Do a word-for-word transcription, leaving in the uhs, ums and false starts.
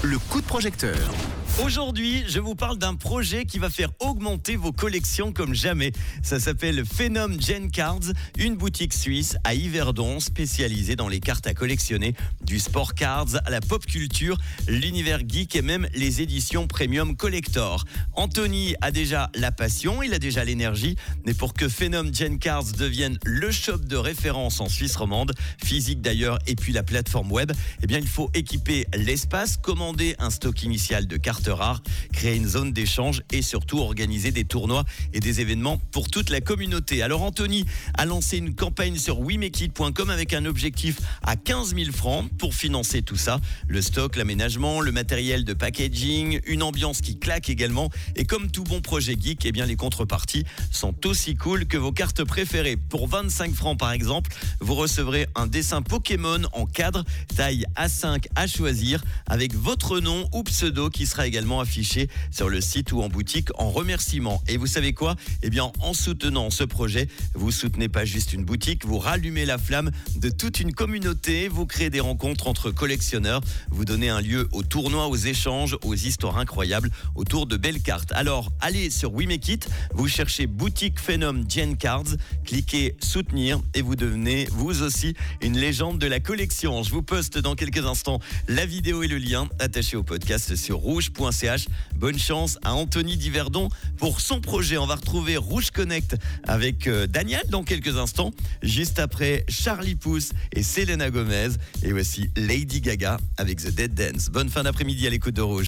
Le coup de projecteur. Aujourd'hui, je vous parle d'un projet qui va faire augmenter vos collections comme jamais. Ça s'appelle Phenom Gen Cards, une boutique suisse à Yverdon spécialisée dans les cartes à collectionner, du sport cards à la pop culture, l'univers geek et même les éditions premium collector. Anthony a déjà la passion, il a déjà l'énergie, mais pour que Phenom Gen Cards devienne le shop de référence en Suisse romande, physique d'ailleurs et puis la plateforme web, eh bien il faut équiper l'espace, commander un stock initial de cartes rares, créer une zone d'échange et surtout organiser des tournois et des événements pour toute la communauté. Alors Anthony a lancé une campagne sur we make it point com avec un objectif à quinze mille francs pour financer tout ça. Le stock, l'aménagement, le matériel de packaging, une ambiance qui claque également. Et comme tout bon projet geek, eh bien les contreparties sont aussi cool que vos cartes préférées. Pour vingt-cinq francs par exemple, vous recevrez un dessin Pokémon en cadre, taille A cinq à choisir, avec votre nom ou pseudo qui sera également affiché sur le site ou en boutique en remerciement. Et vous savez quoi ? Eh bien, en soutenant ce projet, vous soutenez pas juste une boutique, vous rallumez la flamme de toute une communauté, vous créez des rencontres entre collectionneurs, vous donnez un lieu aux tournois, aux échanges, aux histoires incroyables autour de belles cartes. Alors, allez sur We Make It, vous cherchez boutique Phenom Gen Cards, cliquez soutenir et vous devenez vous aussi une légende de la collection. Je vous poste dans quelques instants la vidéo et le lien attaché au podcast sur rouge point c h. Bonne chance à Anthony d'Yverdon pour son projet. On va retrouver Rouge Connect avec Daniel dans quelques instants, juste après Charlie Puth et Selena Gomez, et voici Lady Gaga avec The Dead Dance. Bonne fin d'après-midi à l'écoute de Rouge.